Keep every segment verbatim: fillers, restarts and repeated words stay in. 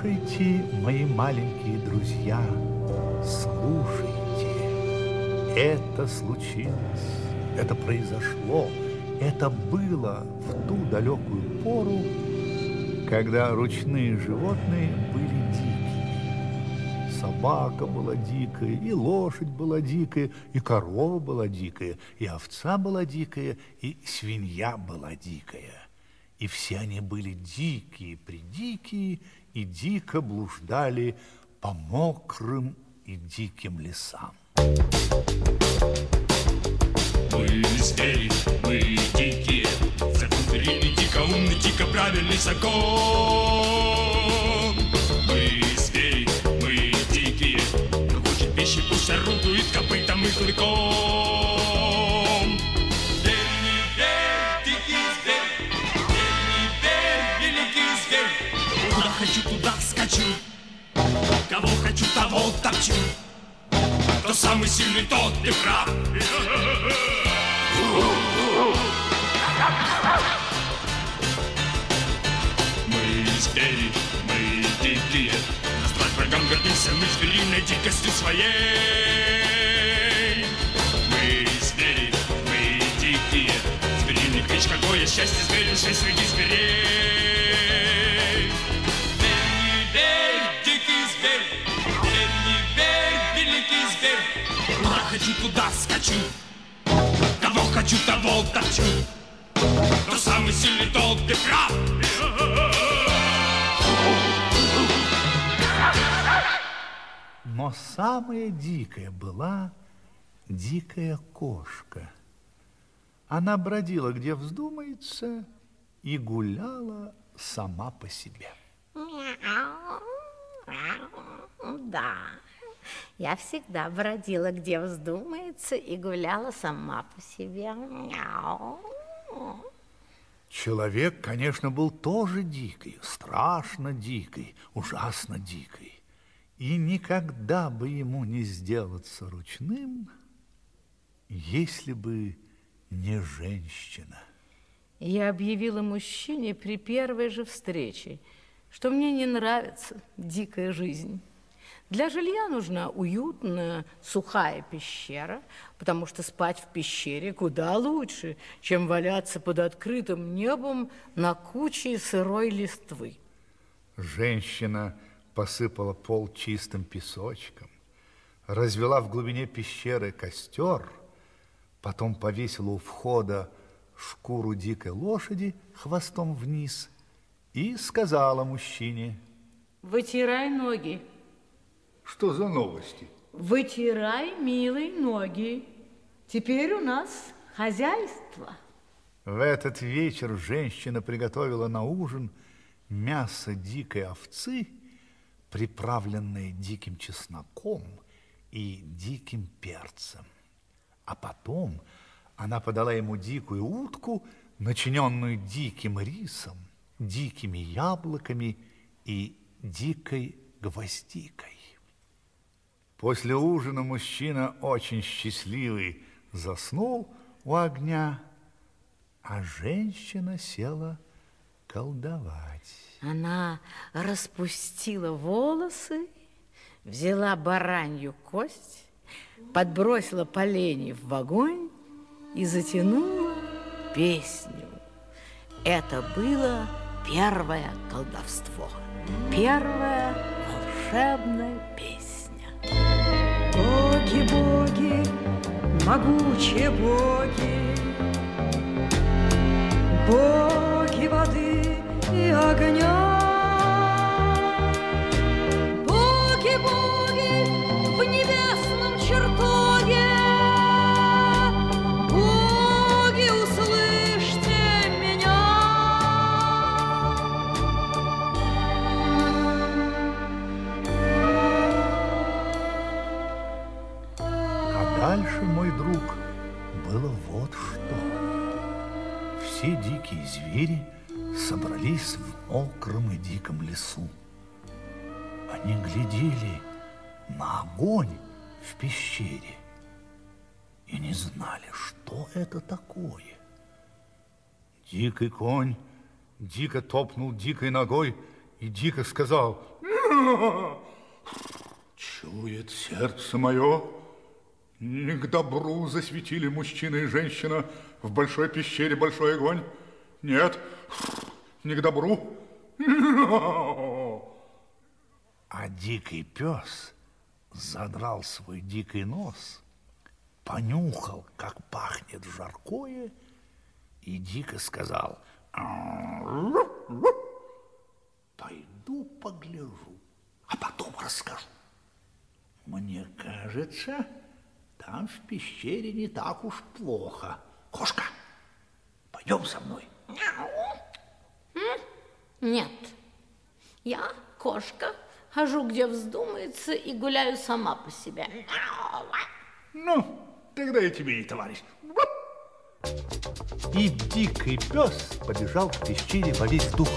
Слушайте, мои маленькие друзья, слушайте. Это случилось, это произошло, это было в ту далекую пору, когда ручные животные были дикими. Собака была дикая, и лошадь была дикая, и корова была дикая, и овца была дикая, и свинья была дикая. И все они были дикие-предикие, и дико блуждали по мокрым и диким лесам. Мы звери, мы дикие, закупорили дико умный, дико правильный закон. Мы звери, мы дикие, кто хочет пищи, пусть орудует копытом и клыком. Хочу, туда скачу, кого хочу, того топчу. Кто самый сильный, тот и прав. Мы звери, мы дикие, назвать врагам гордимся мы звериной дикостью своей. Мы звери, мы дикие, звериный клич, какое счастье зверюшей среди зверей. Хочу, туда скачу, кого хочу, того топчу. Кто самый сильный, тот и прав. Но самая дикая была дикая кошка. Она бродила, где вздумается, и гуляла сама по себе. Да. Я всегда бродила, где вздумается, и гуляла сама по себе. Человек, конечно, был тоже дикий, страшно дикий, ужасно дикий. И никогда бы ему не сделаться ручным, если бы не женщина. Я объявила мужчине при первой же встрече, что мне не нравится дикая жизнь. Для жилья нужна уютная, сухая пещера, потому что спать в пещере куда лучше, чем валяться под открытым небом на куче сырой листвы. Женщина посыпала пол чистым песочком, развела в глубине пещеры костер, потом повесила у входа шкуру дикой лошади хвостом вниз и сказала мужчине: «Вытирай ноги». Что за новости? Вытирай, милый, ноги. Теперь у нас хозяйство. В этот вечер женщина приготовила на ужин мясо дикой овцы, приправленное диким чесноком и диким перцем. А потом она подала ему дикую утку, начиненную диким рисом, дикими яблоками и дикой гвоздикой. После ужина мужчина, очень счастливый, заснул у огня, а женщина села колдовать. Она распустила волосы, взяла баранью кость, подбросила поленьев в огонь и затянула песню. Это было первое колдовство, первая волшебная песня. Боги, боги, могучие боги, боги воды и огня, боги, боги в небесном чертоге, боги, услышьте меня. Дальше, мой друг, было вот что. Все дикие звери собрались в мокром и диком лесу. Они глядели на огонь в пещере и не знали, что это такое. Дикий конь дико топнул дикой ногой и дико сказал: Чует сердце мое, не к добру засветили мужчина и женщина в большой пещере большой огонь. Нет, не к добру. А дикий пес задрал свой дикий нос, понюхал, как пахнет жаркое, и дико сказал: пойду погляжу, а потом расскажу. Мне кажется, там в пещере не так уж плохо. Кошка, пойдем со мной. Нет, я кошка, хожу, где вздумается, и гуляю сама по себе. Ну, тогда я тебе и товарищ. И дикий пес побежал к пещере во весь дух.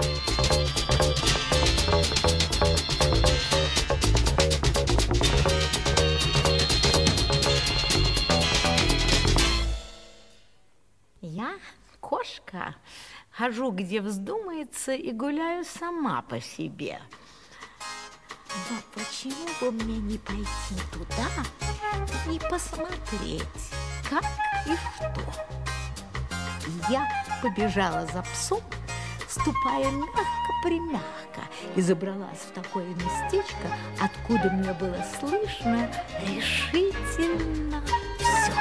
Я кошка, хожу, где вздумается, и гуляю сама по себе. Но почему бы мне не пойти туда и посмотреть, как и что? И я побежала за псом, ступая мягко-примягко, и забралась в такое местечко, откуда мне было слышно решительно все.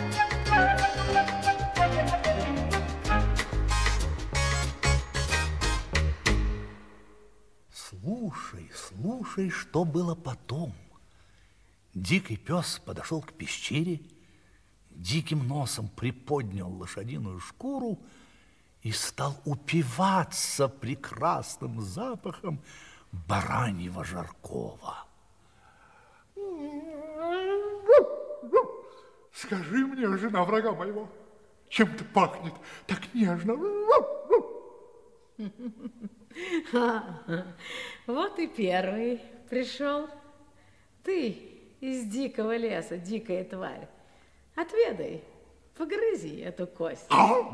Слушай, слушай, что было потом. Дикий пес подошел к пещере, диким носом приподнял лошадиную шкуру и стал упиваться прекрасным запахом бараньего жаркого. Скажи мне, жена врага моего, чем-то пахнет так нежно. Вот и первый пришел. Ты из дикого леса, дикая тварь. Отведай, погрызи эту кость.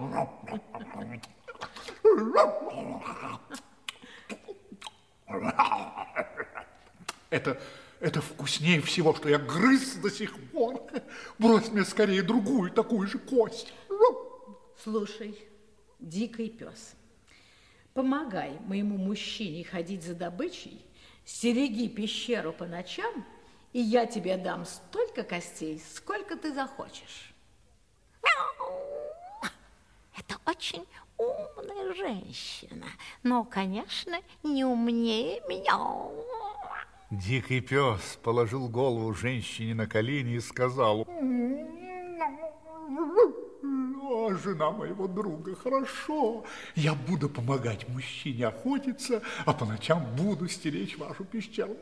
Это, это вкуснее всего, что я грыз до сих пор. Брось мне скорее другую такую же кость. Слушай, дикий пес, помогай моему мужчине ходить за добычей, стереги пещеру по ночам, и я тебе дам столько костей, сколько ты захочешь. Это очень умная женщина, но, конечно, не умнее меня. Дикий пес положил голову женщине на колени и сказал: «О, жена моего друга, хорошо, я буду помогать мужчине охотиться, а по ночам буду стеречь вашу пещеру».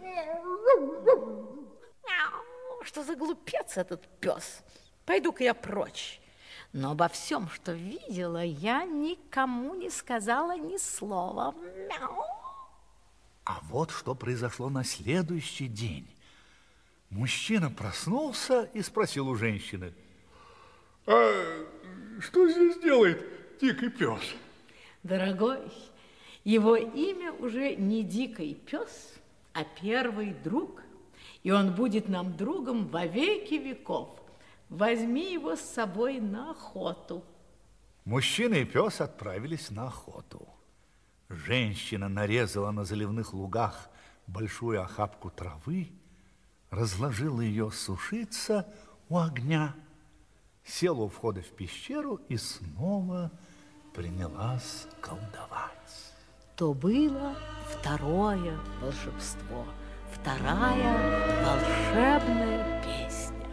Что за глупец этот пес? Пойду-ка я прочь. Но обо всем, что видела, я никому не сказала ни слова. Мяу. А вот что произошло на следующий день. Мужчина проснулся и спросил у женщины: «А что здесь делает дикий пес?» Дорогой, его имя уже не дикий пес, а первый друг. И он будет нам другом во веки веков. Возьми его с собой на охоту. Мужчина и пес отправились на охоту. Женщина нарезала на заливных лугах большую охапку травы, разложила ее сушиться у огня, села у входа в пещеру и снова принялась колдовать. То было второе волшебство, вторая волшебная песня.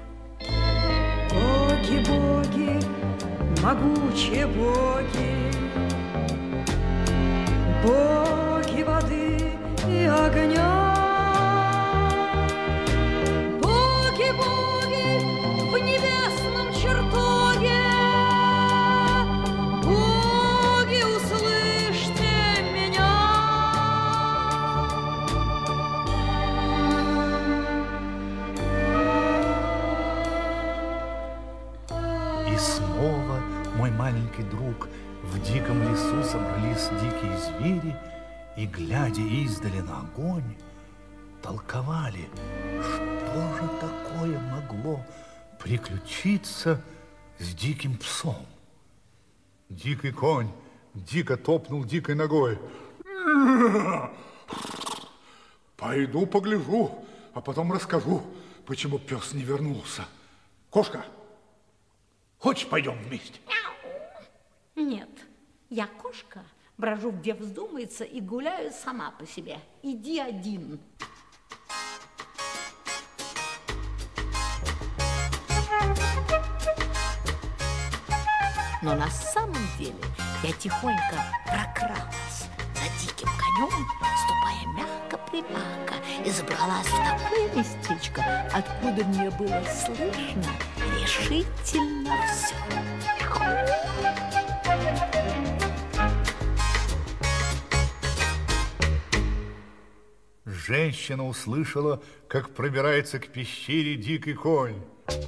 Боги, боги, могучие боги, боги воды и огня. Боги, боги в небесном чертоге, боги, услышьте меня. И снова, мой маленький друг, в диком лесу собрались дикие звери, и, глядя издали на огонь, толковали, что же такое могло приключиться с диким псом. Дикий конь дико топнул дикой ногой. Пойду погляжу, а потом расскажу, почему пес не вернулся. Кошка, хочешь, пойдем вместе? Нет, я кошка, брожу, где вздумается, и гуляю сама по себе. Иди один. Но на самом деле я тихонько прокралась за диким конем, ступая мягко-примягко, и забралась в такое местечко, откуда мне было слышно решительно все. Женщина услышала, как пробирается к пещере дикий конь.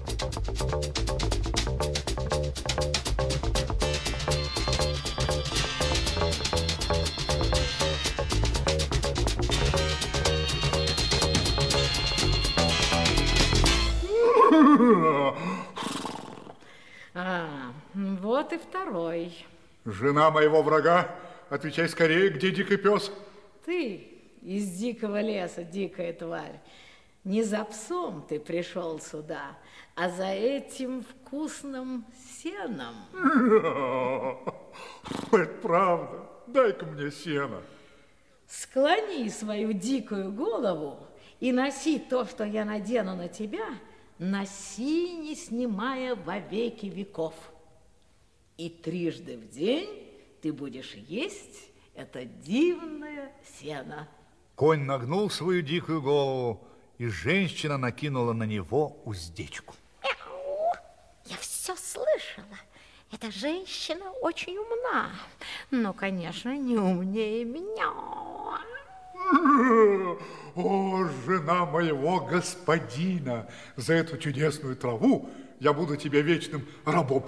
А, вот и второй. Жена моего врага, отвечай скорее, где дикий пес? Ты из дикого леса, дикая тварь. Не за псом ты пришел сюда, а за этим вкусным сеном. Это правда. Дай-ка мне сено. Склони свою дикую голову и носи то, что я надену на тебя, носи, не снимая во веки веков. И трижды в день ты будешь есть это дивное сено. Конь нагнул свою дикую голову, и женщина накинула на него уздечку. Я все слышала. Эта женщина очень умна, но, конечно, не умнее меня. О, жена моего господина, за эту чудесную траву я буду тебе вечным рабом.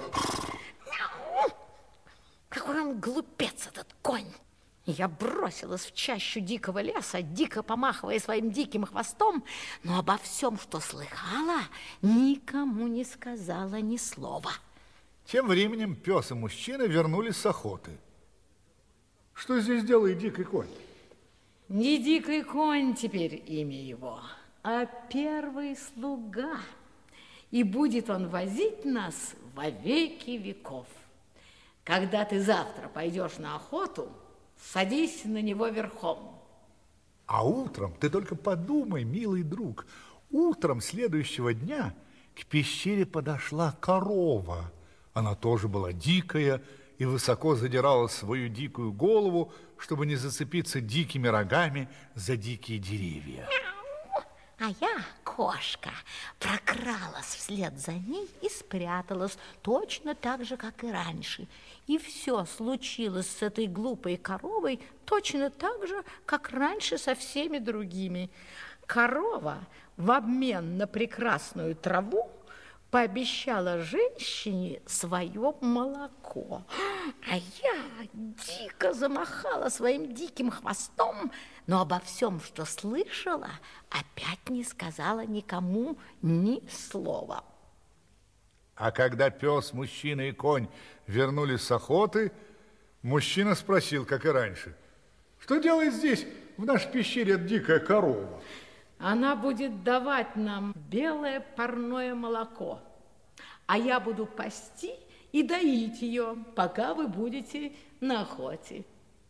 Какой он глупец, этот конь. Я бросилась в чащу дикого леса, дико помахивая своим диким хвостом, но обо всем, что слыхала, никому не сказала ни слова. Тем временем пес и мужчина вернулись с охоты. Что здесь делает дикий конь? Не дикий конь теперь имя его, а первый слуга. И будет он возить нас во веки веков. Когда ты завтра пойдешь на охоту, садись на него верхом. А утром, ты только подумай, милый друг, утром следующего дня к пещере подошла корова. Она тоже была дикая и высоко задирала свою дикую голову, чтобы не зацепиться дикими рогами за дикие деревья. А я, кошка, прокралась вслед за ней и спряталась точно так же, как и раньше. И все случилось с этой глупой коровой точно так же, как раньше со всеми другими. Корова в обмен на прекрасную траву пообещала женщине свое молоко. А я дико замахала своим диким хвостом, но обо всем, что слышала, опять не сказала никому ни слова. А когда пес, мужчина и конь вернулись с охоты, мужчина спросил, как и раньше: что делает здесь, в нашей пещере, дикая корова? Она будет давать нам белое парное молоко, а я буду пасти и доить ее, пока вы будете на охоте.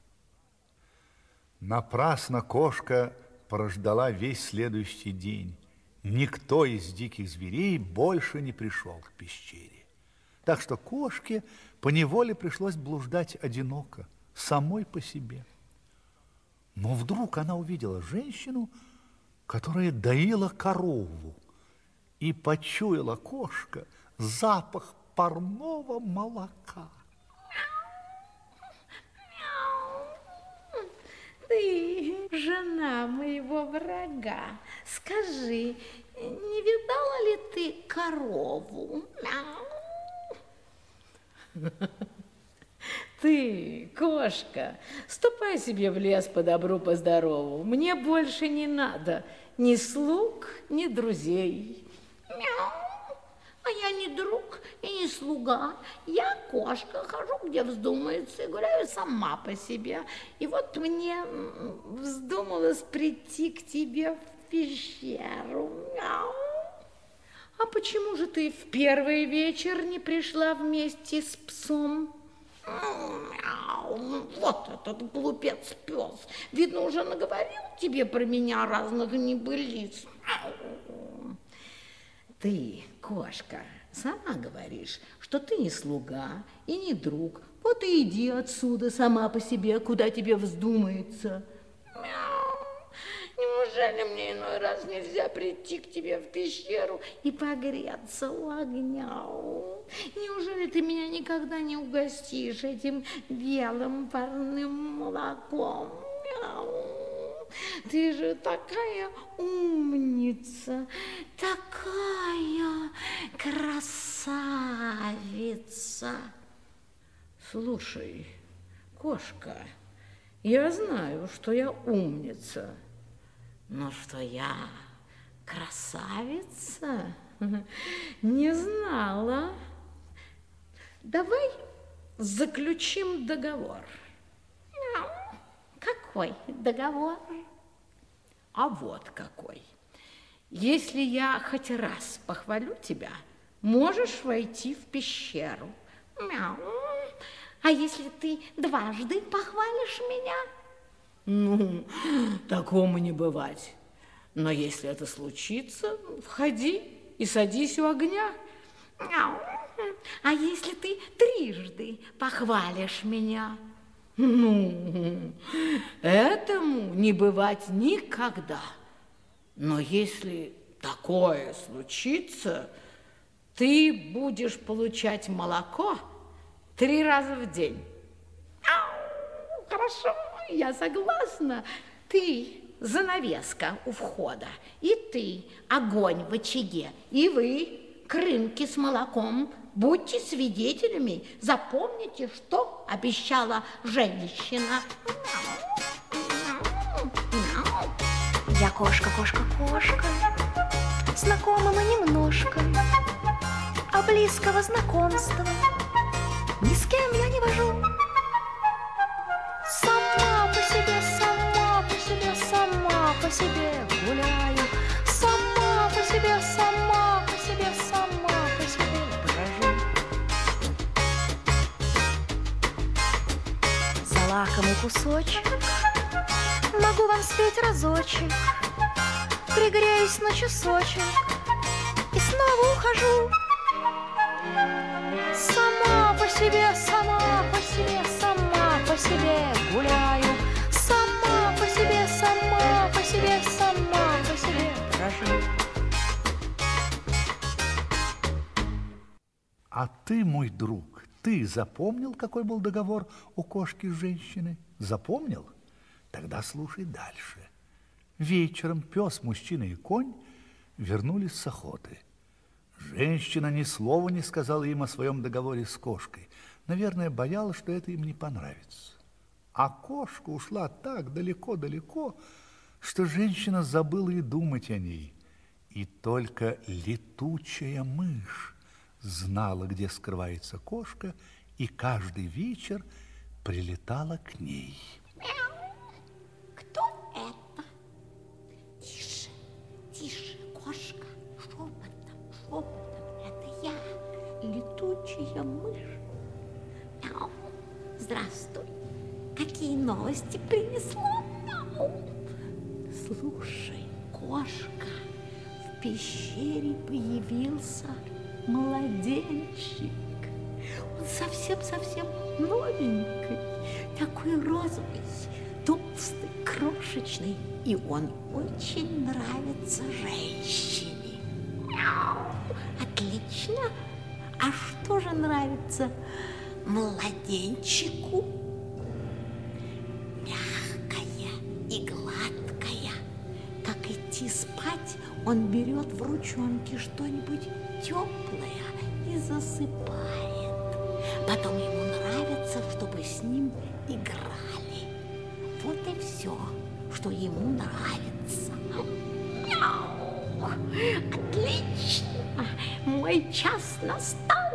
Напрасно кошка прождала весь следующий день. Никто из диких зверей больше не пришел к пещере. Так что кошке поневоле пришлось блуждать одиноко, самой по себе. Но вдруг она увидела женщину, которая доила корову, и почуяла кошка запах парного молока. Ты, жена моего врага, скажи, не видала ли ты корову? Ты, кошка, ступай себе в лес по добру, по здорову. Мне больше не надо. Ни слуг, ни друзей. Мяу. А я не друг и не слуга. Я кошка, хожу, где вздумается, и гуляю сама по себе. И вот мне вздумалось прийти к тебе в пещеру. Мяу. А почему же ты в первый вечер не пришла вместе с псом? Мяу. Вот этот глупец-пес. Видно, уже наговорил тебе про меня разных небылиц. Мяу. Ты, кошка, сама говоришь, что ты не слуга и не друг. Вот и иди отсюда сама по себе, куда тебе вздумается. Мяу. Неужели мне иной раз нельзя прийти к тебе в пещеру и погреться у огня? Неужели ты меня никогда не угостишь этим белым парным молоком? Мяу. Ты же такая умница, такая красавица. Слушай, кошка, я знаю, что я умница, но что я красавица, не знала. Давай заключим договор. Какой договор? А вот какой. Если я хоть раз похвалю тебя, можешь войти в пещеру. Мяу. А если ты дважды похвалишь меня? Ну, такому не бывать. Но если это случится, входи и садись у огня. Мяу. А если ты трижды похвалишь меня? Ну, этому не бывать никогда. Но если такое случится, ты будешь получать молоко три раза в день. Ау, хорошо, я согласна. Ты занавеска у входа, и ты огонь в очаге, и вы крынки с молоком. Будьте свидетелями, запомните, что обещала женщина. Я кошка, кошка, кошка, знакомы мы немножко, а близкого знакомства ни с кем я не вожу. Сама по себе, сама по себе, сама по себе гуляю, сама по себе, сама по себе, сама по себе брожу. За лакомый кусочек могу вам спеть разочек, пригреюсь на часочек и снова ухожу. Сама по себе, сама по себе, сама по себе гуляю, сама по себе, сама по себе, сама по себе дрожу. А ты, мой друг, ты запомнил, какой был договор у кошки с женщиной? Запомнил? Тогда слушай дальше. Вечером пес, мужчина и конь вернулись с охоты. Женщина ни слова не сказала им о своем договоре с кошкой. Наверное, боялась, что это им не понравится. А кошка ушла так далеко-далеко, что женщина забыла и думать о ней. И только летучая мышь знала, где скрывается кошка, и каждый вечер прилетала к ней. Кто это? Тише, тише, кошка, шепотом, шепотом. Это я, летучая мышь. Мяу. Здравствуй. Какие новости принесла? Мяу. Слушай, кошка, в пещере появился младенчик. Он совсем-совсем новенький, такой розовый, толстый, крошечный, и он очень нравится женщине. Мяу. Отлично. А что же нравится младенчику? Мягкая и гладкая. Как идти спать, он берет в ручонки что-нибудь теплое и засыпает. Потом ему нравится, чтобы с ним играли. Вот и все, что ему нравится. Отлично! Мой час настал.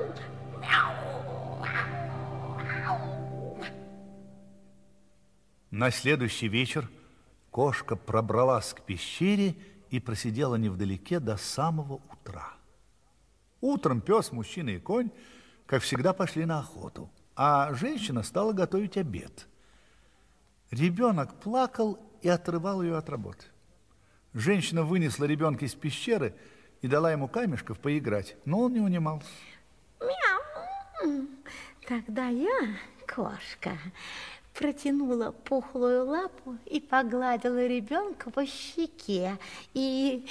На следующий вечер кошка пробралась к пещере и просидела невдалеке до самого утра. Утром пес, мужчина и конь, как всегда, пошли на охоту, а женщина стала готовить обед. Ребенок плакал и отрывал ее от работы. Женщина вынесла ребенка из пещеры и дала ему камешков поиграть, но он не унимался. Мяу! Тогда я, кошка, протянула пухлую лапу и погладила ребенка по щеке и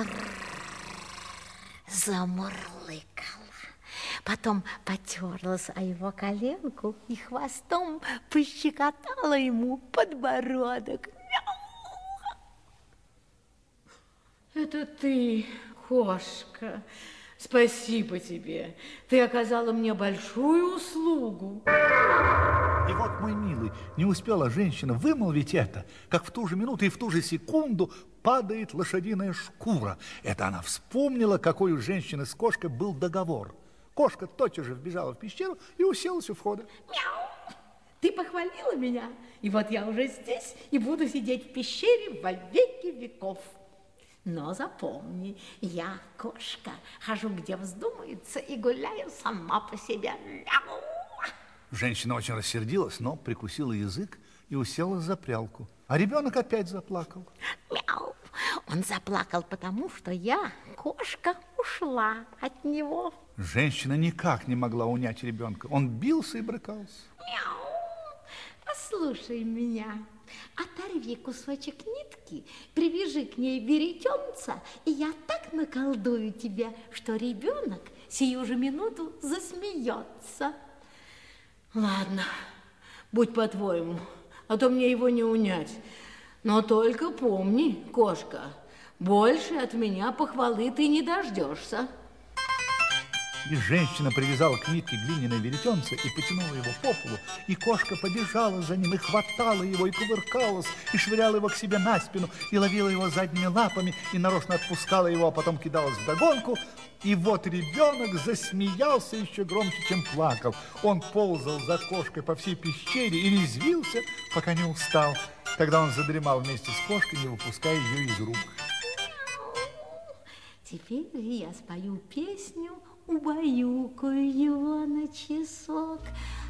замурлыкала. Потом потерлась о его коленку и хвостом пощекотала ему подбородок. Это ты, кошка. Спасибо тебе. Ты оказала мне большую услугу. И вот, мой милый, не успела женщина вымолвить это, как в ту же минуту и в ту же секунду падает лошадиная шкура. Это она вспомнила, какой у женщины с кошкой был договор. Кошка тотчас же вбежала в пещеру и уселась у входа. Мяу! Ты похвалила меня, и вот я уже здесь и буду сидеть в пещере во веки веков. Но запомни, я, кошка, хожу где вздумается и гуляю сама по себе. Мяу! Женщина очень рассердилась, но прикусила язык и уселась за прялку. А ребенок опять заплакал. Мяу! Он заплакал, потому что я, кошка, ушла от него. Женщина никак не могла унять ребенка. Он бился и брыкался. Мяу! Послушай меня. Оторви кусочек нитки, привяжи к ней веретенца, и я так наколдую тебя, что ребенок сию же минуту засмеется. Ладно, будь по-твоему, а то мне его не унять. Но только помни, кошка, больше от меня похвалы ты не дождешься. И женщина привязала к нитке глиняное веретенце и потянула его по полу, и кошка побежала за ним, и хватала его, и кувыркалась, и швыряла его к себе на спину, и ловила его задними лапами, и нарочно отпускала его, а потом кидалась вдогонку. И вот ребенок засмеялся еще громче, чем плакал. Он ползал за кошкой по всей пещере и резвился, пока не устал. Тогда он задремал вместе с кошкой, не выпуская ее из рук. Теперь я спою песню, убаюкаю его на часок.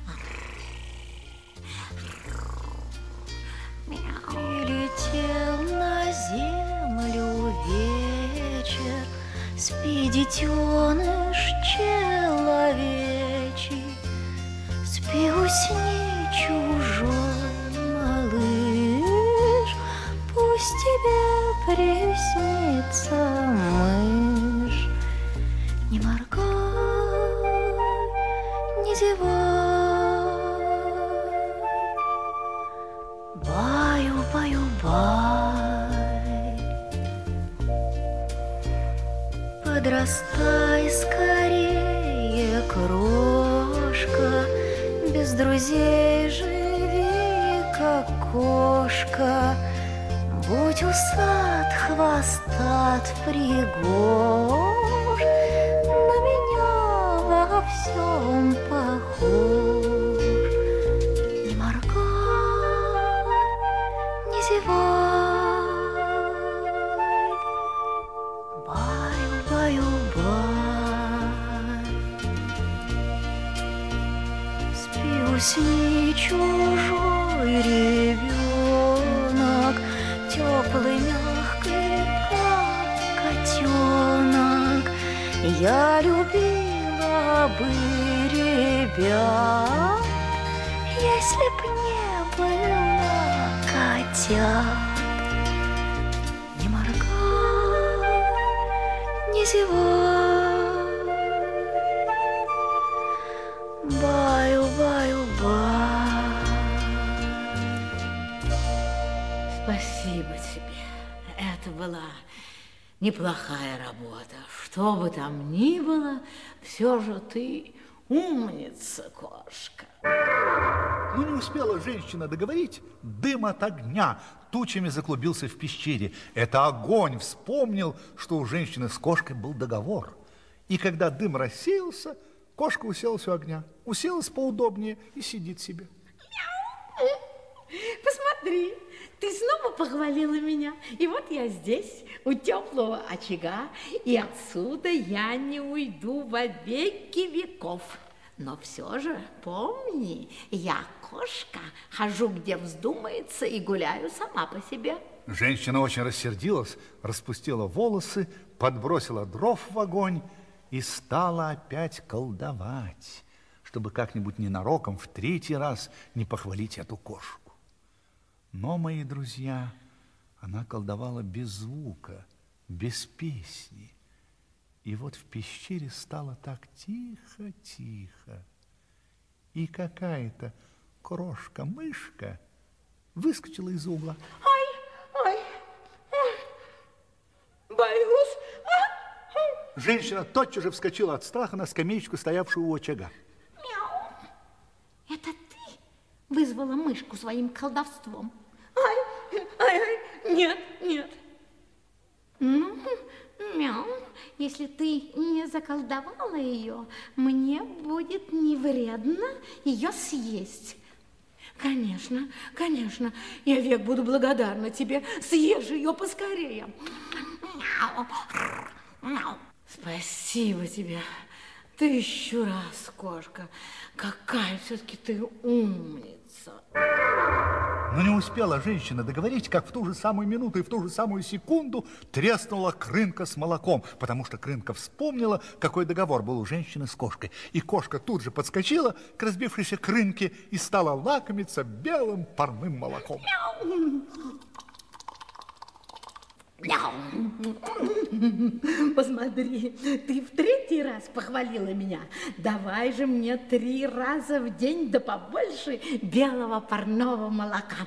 Прилетел на землю вечер, спи, детеныш человечий, спи, усни, чужой малыш, пусть тебе приснится мышь. Не моргай, не зевай, баю, баю, бай. Подрастай скорее, крошка, без друзей живи, как кошка. Будь усат, хвостат, пригож, на меня во всем похож. Не моргай, не зевай, баю, баю, бай. Спи, усни, чужой ребенок, теплый, мягкий, как котенок. Я любила бы ребят, если б не было котят. Не моргай, не зевай, баю, баю, бай. Спасибо тебе. Это была неплохая работа. Что бы там ни было, все же ты Умница, кошка. Но не успела женщина договорить, дым от огня тучами заклубился в пещере. Это огонь вспомнил, что у женщины с кошкой был договор. И когда дым рассеялся, кошка уселась у огня, уселась поудобнее и сидит себе. Посмотри, ты снова похвалила меня. И вот я здесь, у теплого очага, и отсюда я не уйду во веки веков. Но все же помни, я кошка, хожу где вздумается и гуляю сама по себе. Женщина очень рассердилась, распустила волосы, подбросила дров в огонь и стала опять колдовать, чтобы как-нибудь ненароком в третий раз не похвалить эту кошку. Но, мои друзья, она колдовала без звука, без песни. И вот в пещере стало так тихо-тихо. И какая-то крошка-мышка выскочила из угла. Ай, ай, ай, боюсь. Женщина тотчас же вскочила от страха на скамеечку, стоявшую у очага. Мяу. Это ты вызвала мышку своим колдовством? Ай, ай, ай, нет, нет. Ну, мяу, если ты не заколдовала ее, мне будет не вредно ее съесть. Конечно, конечно, я век буду благодарна тебе. Съешь ее поскорее. Мяу, мяу. Спасибо тебе. Тысячу раз, кошка. Какая все-таки ты умница. Но не успела женщина договорить, как в ту же самую минуту и в ту же самую секунду треснула крынка с молоком, потому что крынка вспомнила, какой договор был у женщины с кошкой. И кошка тут же подскочила к разбившейся крынке и стала лакомиться белым парным молоком. Посмотри, ты в третий раз похвалила меня. Давай же мне три раза в день, да побольше белого парного молока.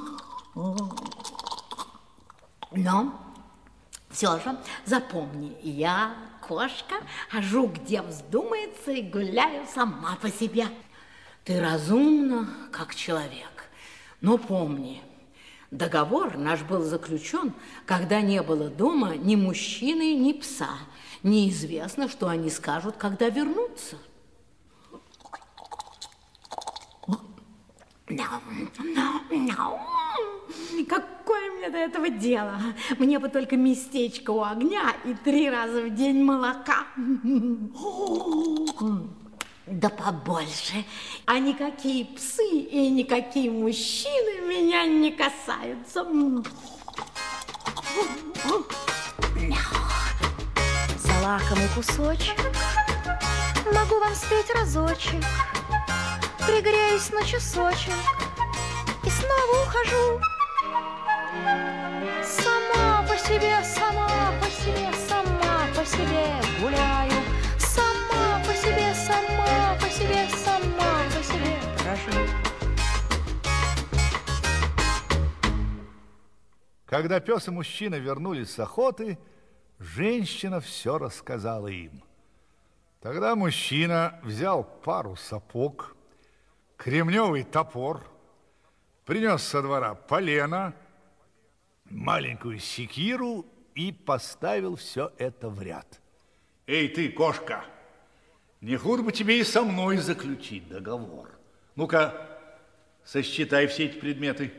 Но все же запомни, я кошка, хожу где вздумается и гуляю сама по себе. Ты разумна, как человек, но помни, договор наш был заключен, когда не было дома ни мужчины, ни пса. Неизвестно, что они скажут, когда вернутся. Какое мне до этого дело? Мне бы только местечко у огня и три раза в день молока. Да побольше. А никакие псы и никакие мужчины меня не касаются. За лакомый кусочек могу вам спеть разочек, пригреюсь на часочек и снова ухожу. Сама по себе, сама по себе, сама по себе гуляю. Сама по себе, сама по себе, сама по себе дрожу. Когда пес и мужчина вернулись с охоты, женщина все рассказала им. Тогда мужчина взял пару сапог, кремневый топор, принес со двора полено, маленькую секиру и поставил все это в ряд. Эй, ты, кошка, не худо бы тебе и со мной заключить договор. Ну-ка, сосчитай все эти предметы.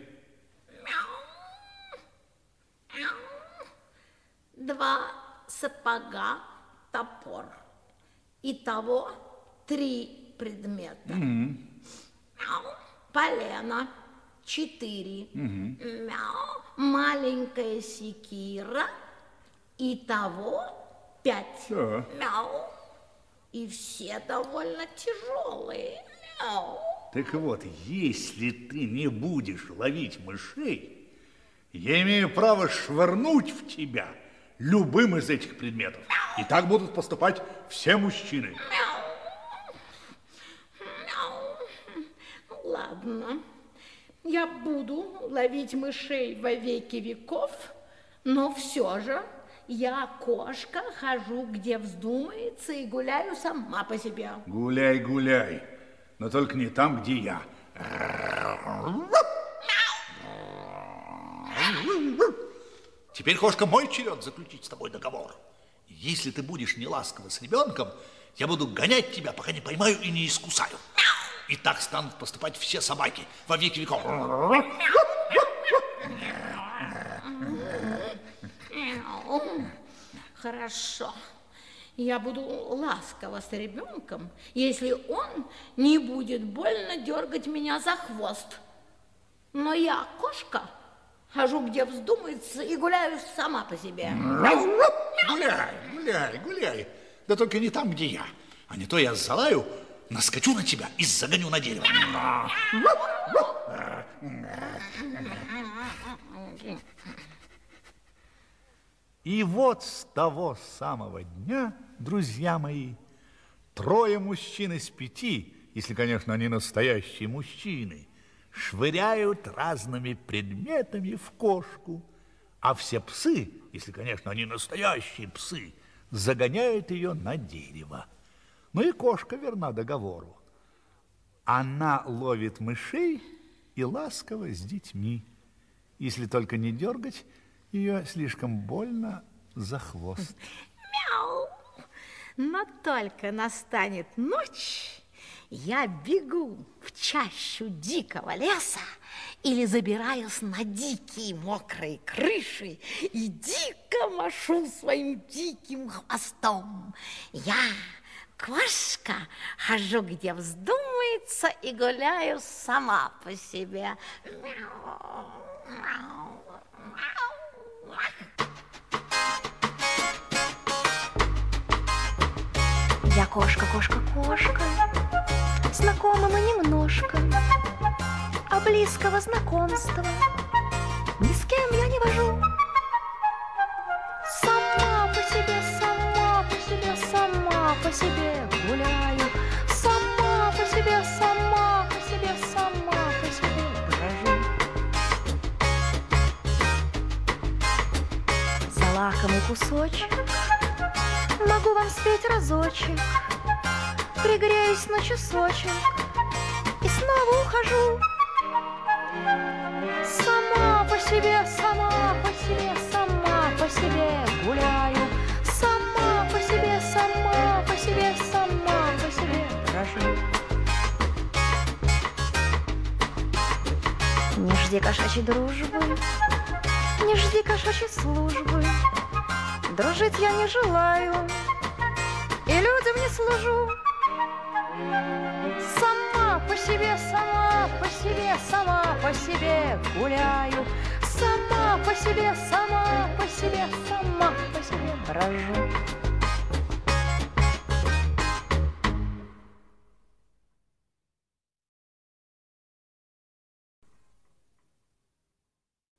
Два сапога, топор. Итого три предмета. Mm-hmm. Полено четыре. Mm-hmm. Мяу. Маленькая секира. Итого пять. Yeah. Мяу. И все довольно тяжелые. Мяу. Так вот, если ты не будешь ловить мышей, я имею право швырнуть в тебя любым из этих предметов. И так будут поступать все мужчины. Мяу. Мяу. Ладно, я буду ловить мышей во веки веков, но все же Я кошка, хожу, где вздумается, и гуляю сама по себе. Гуляй, гуляй, но только не там, где я. Теперь, кошка, мой черед заключить с тобой договор. Если ты будешь неласкова с ребенком, я буду гонять тебя, пока не поймаю и не искусаю. И так станут поступать все собаки во веки веков. Хорошо. Я буду ласкова с ребенком, если он не будет больно дергать меня за хвост. Но я кошка, хожу, где вздумается, и гуляю сама по себе. Гуляй, гуляй, гуляй. Да только не там, где я. А не то я залаю, наскочу на тебя и загоню на дерево. И вот с того самого дня, друзья мои, трое мужчин из пяти, если, конечно, они настоящие мужчины, швыряют разными предметами в кошку, а все псы, если, конечно, они настоящие псы, загоняют ее на дерево. Ну и кошка верна договору. Она ловит мышей и ласково с детьми, если только не дергать ее слишком больно за хвост. Мяу! Но только настанет ночь, я бегу в чащу дикого леса или забираюсь на дикие мокрые крыши и дико машу своим диким хвостом. Я, кошка, хожу, где вздумается, и гуляю сама по себе. Мяу, мяу, мяу. Я кошка, кошка, кошка, знакома мы немножко, а близкого знакомства ни с кем я не вожу. Сама по себе, сама по себе, сама по себе гуляю, сама по себе, сама по себе, сама по себе брожу. За лакомый кусочек могу вам спеть разочек, пригреюсь на часочек и снова ухожу. Сама по себе, сама по себе, сама по себе гуляю, сама по себе, сама по себе, сама по себе брожу. Не жди кошачьей дружбы, не жди кошачьей службы, дружить я не желаю и людям не служу. Сама по себе, сама по себе, сама по себе гуляю, сама по себе, сама по себе, сама по себе брожу.